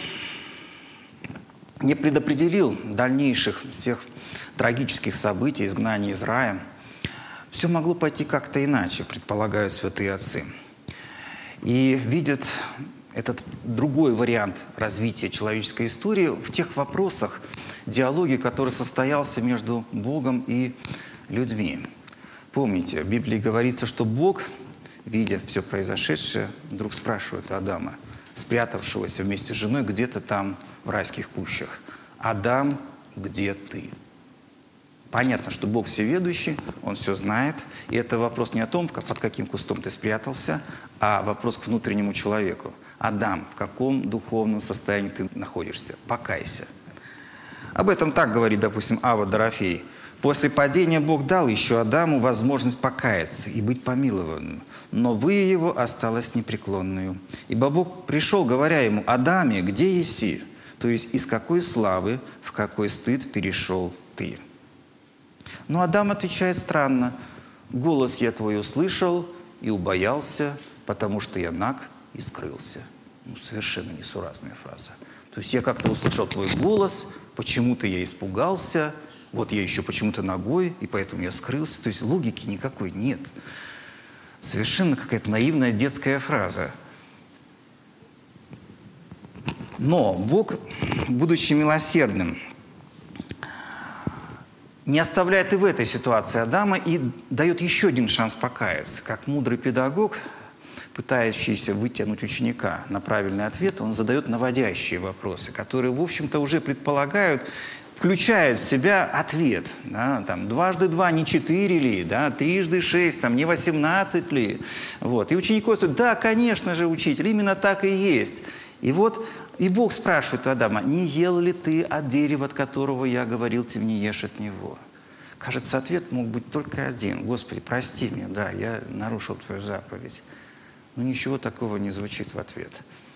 B: не предопределил дальнейших всех трагических событий, изгнания из рая. Все могло пойти как-то иначе, предполагают святые отцы. И видят этот другой вариант развития человеческой истории в тех вопросах, диалоге, который состоялся между Богом и людьми. Помните, в Библии говорится, что Бог, видя все произошедшее, вдруг спрашивает Адама, спрятавшегося вместе с женой где-то там в райских кущах: «Адам, где ты?» Понятно, что Бог всеведущий, Он все знает. И это вопрос не о том, под каким кустом ты спрятался, а вопрос к внутреннему человеку. Адам, в каком духовном состоянии ты находишься? Покайся. Об этом так говорит, допустим, Ава Дорофей. После падения Бог дал еще Адаму возможность покаяться и быть помилованным. Но вы его осталась непреклонную. Ибо Бог пришел, говоря ему: «Адаме, где еси?» То есть из какой славы, в какой стыд перешел ты? Но Адам отвечает странно: «Голос я твой услышал и убоялся, потому что я наг и скрылся». Ну, совершенно несуразная фраза. То есть я как-то услышал твой голос, почему-то я испугался, вот я еще почему-то нагой, и поэтому я скрылся. То есть логики никакой нет. Совершенно какая-то наивная детская фраза. Но Бог, будучи милосердным, не оставляет и в этой ситуации Адама и дает еще один шанс покаяться. Как мудрый педагог, пытающийся вытянуть ученика на правильный ответ, он задает наводящие вопросы, которые, в общем-то, уже предполагают, включают в себя ответ. Да, там, 2 × 2 не 4 ли, да, 3 × 6 там, не 18 ли. Вот. И ученик говорит: да, конечно же, учитель, именно так и есть. И вот и Бог спрашивает у Адама: не ел ли ты от дерева, от которого я говорил тебе, не ешь от него? Кажется, ответ мог быть только один: Господи, прости меня, да, я нарушил твою заповедь. Но ничего такого не звучит в ответ.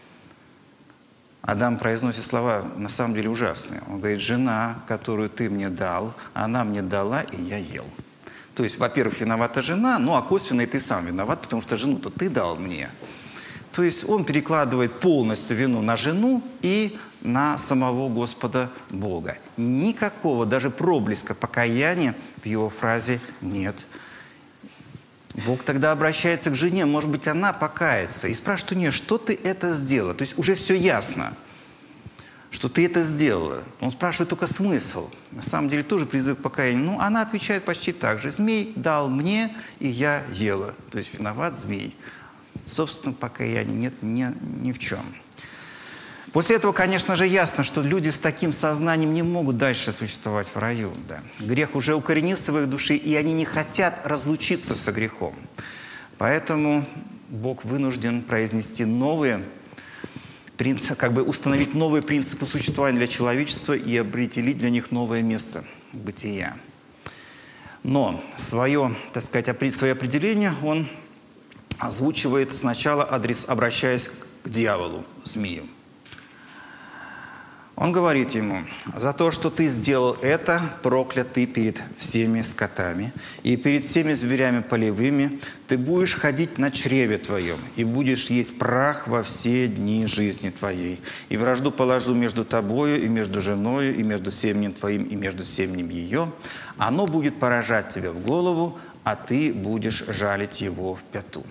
B: Адам произносит слова на самом деле ужасные. Он говорит: жена, которую ты мне дал, она мне дала, и я ел. То есть, во-первых, виновата жена, ну а косвенно и ты сам виноват, потому что жену-то ты дал мне. То есть он перекладывает полностью вину на жену и на самого Господа Бога. Никакого даже проблеска покаяния в его фразе нет. Бог тогда обращается к жене, может быть, она покается, и спрашивает у нее: что ты это сделала? То есть уже все ясно, что ты это сделала. Он спрашивает только смысл. На самом деле тоже призыв к покаянию. Ну, она отвечает почти так же: змей дал мне, и я ела. То есть виноват змей. Собственно, покаяния нет ни в чем. После этого, конечно же, ясно, что люди с таким сознанием не могут дальше существовать в раю. Да. Грех уже укоренился в их душе, и они не хотят разлучиться со грехом. Поэтому Бог вынужден произнести новые принципы, как бы установить новые принципы существования для человечества и определить для них новое место бытия. Но свое, так сказать, свое определение он озвучивает сначала, обращаясь к дьяволу, змею. Он говорит ему: «За то, что ты сделал это, проклят ты перед всеми скотами и перед всеми зверями полевыми. Ты будешь ходить на чреве твоем и будешь есть прах во все дни жизни твоей. И вражду положу между тобою и между женою, и между семенем твоим, и между семенем ее. Оно будет поражать тебя в голову, а ты будешь жалить его в пяту».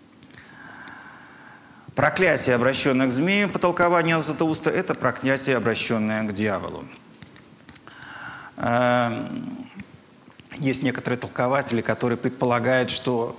B: Проклятие, обращенное к змею, по толкованию Златоуста, это проклятие, обращенное к дьяволу. Есть некоторые толкователи, которые предполагают, что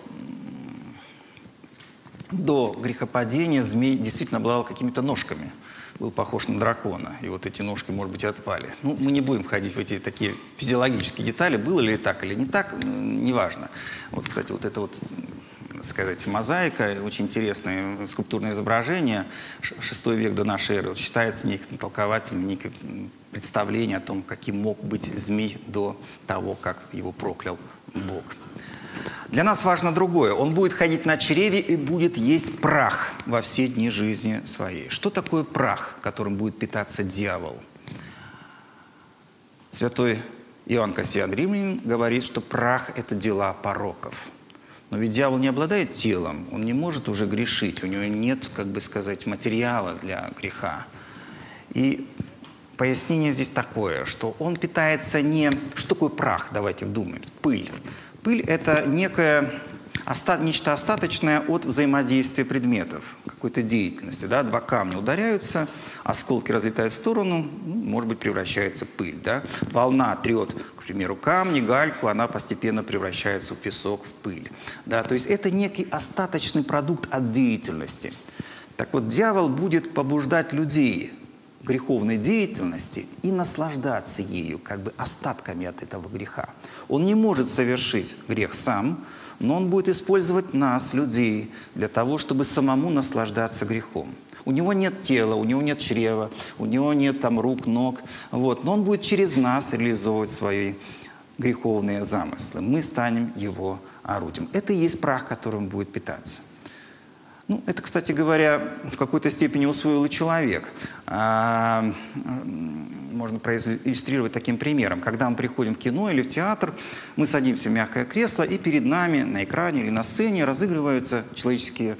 B: до грехопадения змей действительно обладал какими-то ножками, был похож на дракона, и вот эти ножки, может быть, отпали. Ну, мы не будем входить в эти такие физиологические детали, было ли так или не так, неважно. Вот, кстати, вот это вот, сказать, мозаика, очень интересное скульптурное изображение, VI век до нашей эры, вот, считается неким толкователем, некое представление о том, каким мог быть змей до того, как его проклял Бог. Для нас важно другое. Он будет ходить на чреве и будет есть прах во все дни жизни своей. Что такое прах, которым будет питаться дьявол? Святой Иоанн Кассиан Римлянин говорит, что прах – это дела пороков. Но ведь дьявол не обладает телом, он не может уже грешить, у него нет, как бы сказать, материала для греха. И пояснение здесь такое, что он питается не… Что такое прах? Давайте вдумаемся. Пыль. Пыль – это нечто остаточное от взаимодействия предметов, какой-то деятельности. Да? Два камня ударяются, осколки разлетаются в сторону, может быть, превращается в пыль. Да? Волна трет, к примеру, камни, гальку, она постепенно превращается в песок, в пыль. Да? То есть это некий остаточный продукт от деятельности. Так вот, дьявол будет побуждать людей к греховной деятельности и наслаждаться ею, как бы остатками от этого греха. Он не может совершить грех сам, но он будет использовать нас, людей, для того, чтобы самому наслаждаться грехом. У него нет тела, у него нет чрева, у него нет там рук, ног. Вот. Но он будет через нас реализовывать свои греховные замыслы. Мы станем его орудием. Это и есть прах, которым будет питаться. Ну, это, кстати говоря, в какой-то степени усвоил и человек. Можно проиллюстрировать таким примером. Когда мы приходим в кино или в театр, мы садимся в мягкое кресло, и перед нами на экране или на сцене разыгрываются человеческие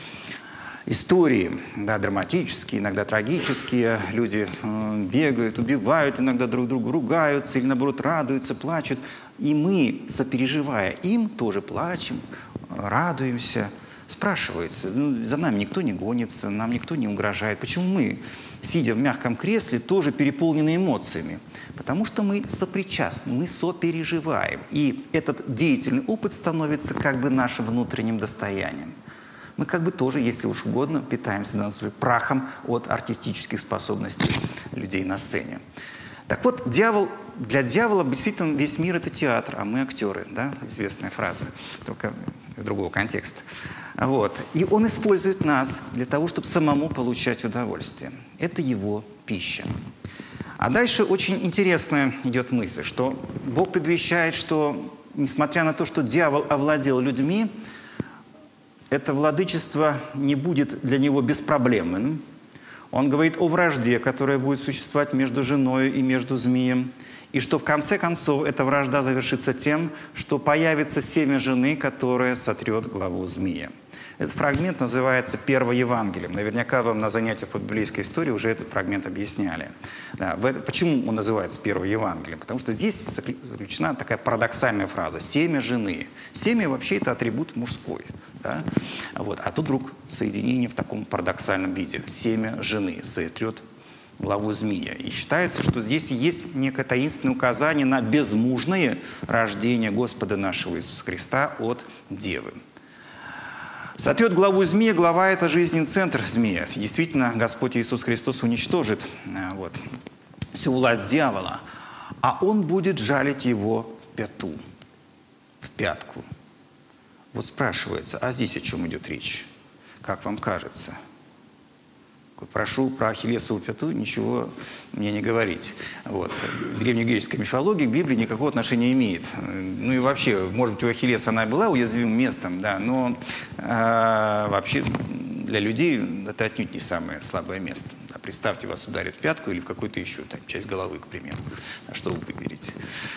B: истории, да, драматические, иногда трагические. Люди бегают, убивают, иногда друг друга ругаются или, наоборот, радуются, плачут. И мы, сопереживая им, тоже плачем, радуемся. Спрашивается, за нами никто не гонится, нам никто не угрожает. Почему мы, сидя в мягком кресле, тоже переполнены эмоциями? Потому что мы сопричастны, мы сопереживаем. И этот деятельный опыт становится как бы нашим внутренним достоянием. Мы как бы тоже, если уж угодно, питаемся прахом от артистических способностей людей на сцене. Так вот, для дьявола действительно весь мир – это театр, а мы актеры, да? Известная фраза, только из другого контекста. Вот. И он использует нас для того, чтобы самому получать удовольствие. Это его пища. А дальше очень интересная идет мысль, что Бог предвещает, что, несмотря на то, что дьявол овладел людьми, это владычество не будет для него беспроблемным. Он говорит о вражде, которая будет существовать между женой и между змеем. И что в конце концов эта вражда завершится тем, что появится семя жены, которое сотрет главу змея. Этот фрагмент называется Первоевангелием. Наверняка вам на занятиях по библейской истории уже этот фрагмент объясняли. Да, почему он называется Первоевангелием? Потому что здесь заключена такая парадоксальная фраза «семя жены». Семя вообще это атрибут мужской. Да? Вот. А тут вдруг соединение в таком парадоксальном виде. Семя жены сотрет главу змея. И считается, что здесь есть некое таинственное указание на безмужное рождение Господа нашего Иисуса Христа от Девы. Сотрет главу змея, глава – это жизненный центр змея. И действительно, Господь Иисус Христос уничтожит всю власть дьявола, а Он будет жалить его в пяту, в пятку. Вот спрашивается, а здесь о чем идет речь? Как вам кажется? Прошу про Ахиллесову пяту ничего мне не говорить. Вот. В древнегреческой мифологии к Библии никакого отношения не имеет. Ну и вообще, может быть, у Ахиллеса она была уязвимым местом, да, но вообще для людей это отнюдь не самое слабое место. Представьте, вас ударят в пятку или в какую-то еще часть головы, к примеру. Что вы выберете?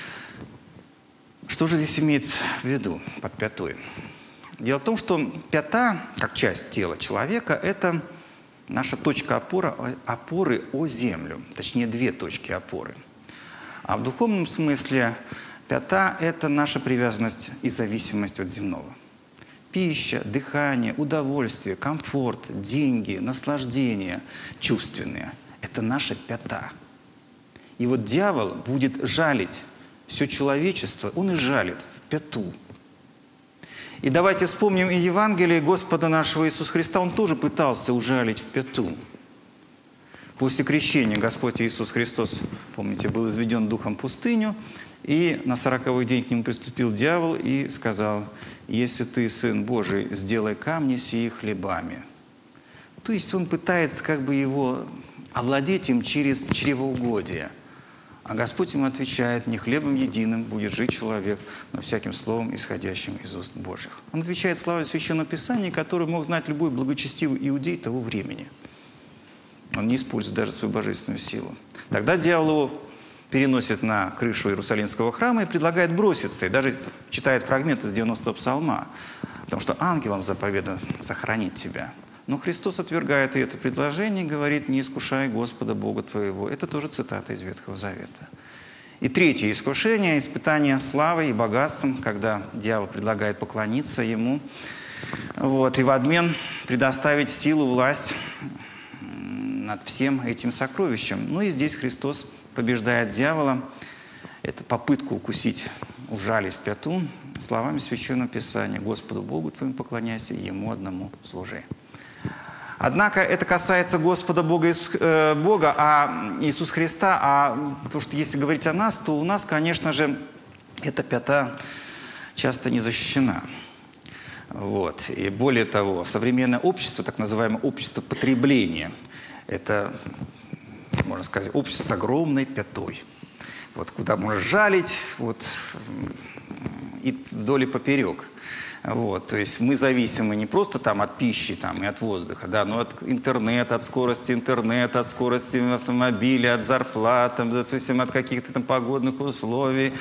B: Что же здесь имеется в виду под пятой? Дело в том, что пята, как часть тела человека, это наша точка опоры о землю. Точнее, две точки опоры. А в духовном смысле пята – это наша привязанность и зависимость от земного. Пища, дыхание, удовольствие, комфорт, деньги, наслаждение чувственные – это наша пята. И вот дьявол будет жалить все человечество, он и жалит в пяту. И давайте вспомним и Евангелие Господа нашего Иисуса Христа, он тоже пытался ужалить в пяту. После крещения Господь Иисус Христос, помните, был изведен духом в пустыню, и на 40-й день к нему приступил дьявол и сказал: «Если ты Сын Божий, сделай камни сии хлебами». То есть он пытается как бы его овладеть им через чревоугодие. А Господь ему отвечает: «Не хлебом единым будет жить человек, но всяким словом, исходящим из уст Божьих». Он отвечает словами Священного Писания, которые мог знать любой благочестивый иудей того времени. Он не использует даже свою божественную силу. Тогда дьявол его переносит на крышу Иерусалимского храма и предлагает броситься. И даже читает фрагмент из 90-го псалма, потому что ангелам заповедано сохранить тебя. Но Христос отвергает и это предложение и говорит: «Не искушай Господа Бога твоего». Это тоже цитата из Ветхого Завета. И третье искушение – испытание славой и богатством, когда дьявол предлагает поклониться ему, и в обмен предоставить силу, власть над всем этим сокровищем. Ну и здесь Христос побеждает дьявола. Это попытку укусить, ужалить в пяту словами Священного Писания: «Господу Богу твоему поклоняйся, Ему одному служи». Однако это касается Господа Бога, а Иисуса Христа. А то, что если говорить о нас, то у нас, конечно же, эта пята часто не защищена. И более того, современное общество, так называемое общество потребления, это, можно сказать, общество с огромной пятой. Куда можно жалить, и вдоль и поперек. То есть мы зависимы не просто от пищи и от воздуха, но от интернета, от скорости интернета, от скорости автомобиля, от зарплат, допустим, от каких-то погодных условий,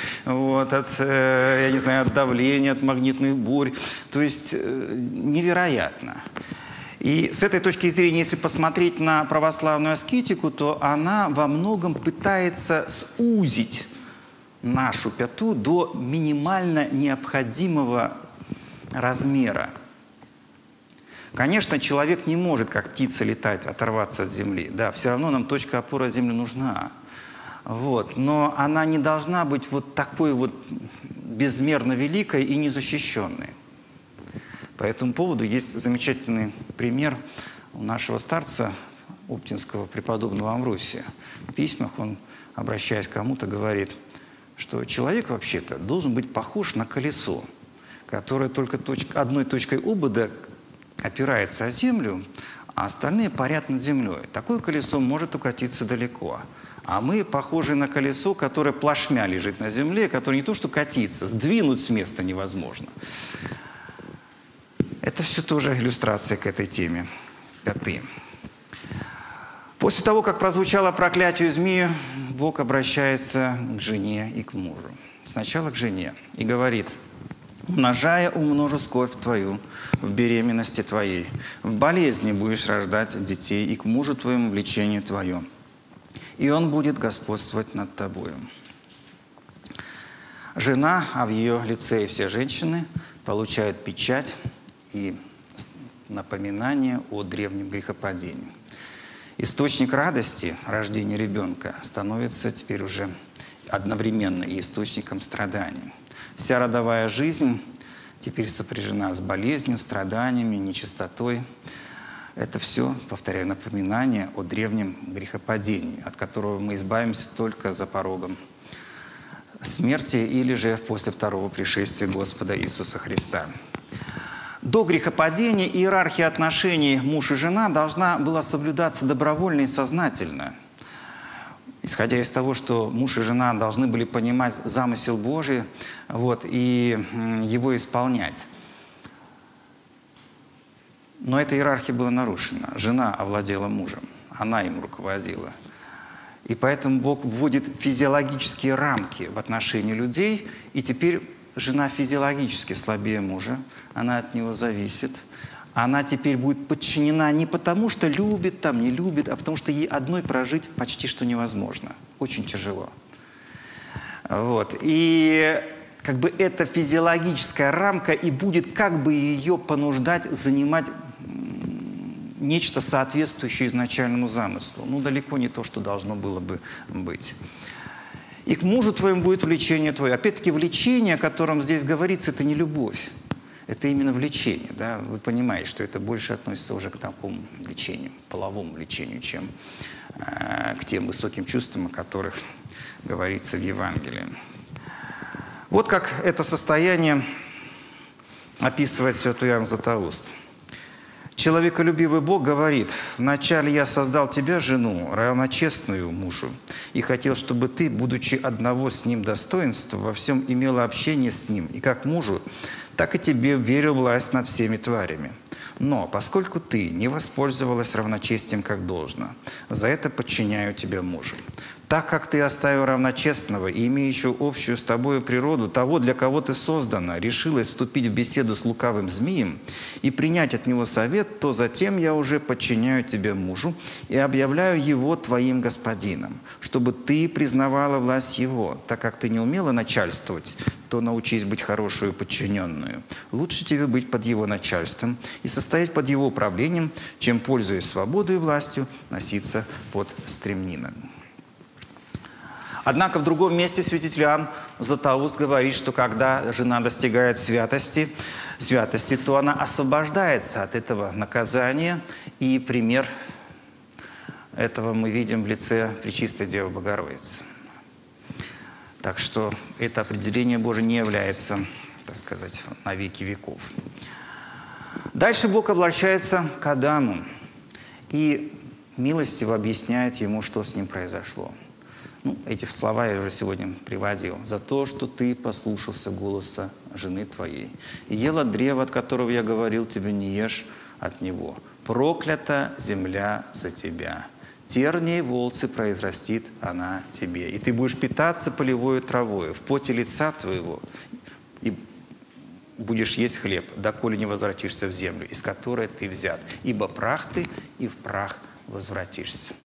B: от давления, от магнитных бурь. То есть невероятно. И с этой точки зрения, если посмотреть на православную аскетику, то она во многом пытается сузить нашу пяту до минимально необходимого размера. Конечно, человек не может, как птица, летать, оторваться от земли. Да, все равно нам точка опоры земли нужна. Но она не должна быть такой безмерно великой и незащищенной. По этому поводу есть замечательный пример у нашего старца оптинского преподобного Амвросия. В письмах он, обращаясь к кому-то, говорит, что человек вообще-то должен быть похож на колесо, которое только одной точкой обода опирается о землю, а остальные парят над землей. Такое колесо может укатиться далеко. А мы похожи на колесо, которое плашмя лежит на земле, которое не то что катится, сдвинуть с места невозможно. Это все тоже иллюстрация к этой теме пяты. После того, как прозвучало проклятие змею, Бог обращается к жене и к мужу. Сначала к жене и говорит: «Умножая умножу скорбь твою в беременности твоей, в болезни будешь рождать детей, и к мужу твоему влечение твое, и он будет господствовать над тобою». Жена, а в ее лице и все женщины, получают печать и напоминание о древнем грехопадении. Источник радости рождения ребенка становится теперь уже одновременно и источником страданий. Вся родовая жизнь теперь сопряжена с болезнью, страданиями, нечистотой. Это все, повторяю, напоминание о древнем грехопадении, от которого мы избавимся только за порогом смерти или же после второго пришествия Господа Иисуса Христа. До грехопадения иерархия отношений муж и жена должна была соблюдаться добровольно и сознательно, исходя из того, что муж и жена должны были понимать замысел Божий и его исполнять. Но эта иерархия была нарушена. Жена овладела мужем, она им руководила. И поэтому Бог вводит физиологические рамки в отношении людей, и теперь жена физиологически слабее мужа, она от него зависит. Она теперь будет подчинена не потому, что любит, там, не любит, а потому что ей одной прожить почти что невозможно. Очень тяжело. Вот. И как бы эта физиологическая рамка и будет как бы ее понуждать занимать нечто соответствующее изначальному замыслу. Ну, далеко не то, что должно было бы быть. И к мужу твоему будет влечение твое. Опять-таки, влечение, о котором здесь говорится, это не любовь. Это именно влечение. Да? Вы понимаете, что это больше относится уже к такому влечению, половому влечению, чем к тем высоким чувствам, о которых говорится в Евангелии. Вот как это состояние описывает святой Иоанн Златоуст. Человеколюбивый Бог говорит: «Вначале я создал тебя, жену, равночестную мужу, и хотел, чтобы ты, будучи одного с ним достоинства, во всем имела общение с ним, и как мужу, так и тебе верил власть над всеми тварями. Но поскольку ты не воспользовалась равночестием как должно, за это подчиняю тебя мужу. Так как ты оставил равночестного и имеющего общую с тобою природу того, для кого ты создана, решилась вступить в беседу с лукавым змеем и принять от него совет, то затем я уже подчиняю тебя мужу и объявляю его твоим господином, чтобы ты признавала власть его. Так как ты не умела начальствовать, то научись быть хорошую подчиненную. Лучше тебе быть под его начальством и состоять под его управлением, чем, пользуясь свободой и властью, носиться под стремнином». Однако в другом месте святитель Иоанн Златоуст говорит, что когда жена достигает святости, то она освобождается от этого наказания. И пример этого мы видим в лице Пречистой Девы Богородицы. Так что это определение Божие не является, так сказать, на веки веков. Дальше Бог обращается к Адаму и милостиво объясняет ему, что с ним произошло. Ну, эти слова я уже сегодня приводил. «За то, что ты послушался голоса жены твоей, и ел от древа, от которого я говорил тебе, не ешь от него. Проклята земля за тебя. Тернии и волцы произрастит она тебе. И ты будешь питаться полевою травою, в поте лица твоего, и будешь есть хлеб, доколе не возвратишься в землю, из которой ты взят. Ибо прах ты, и в прах возвратишься».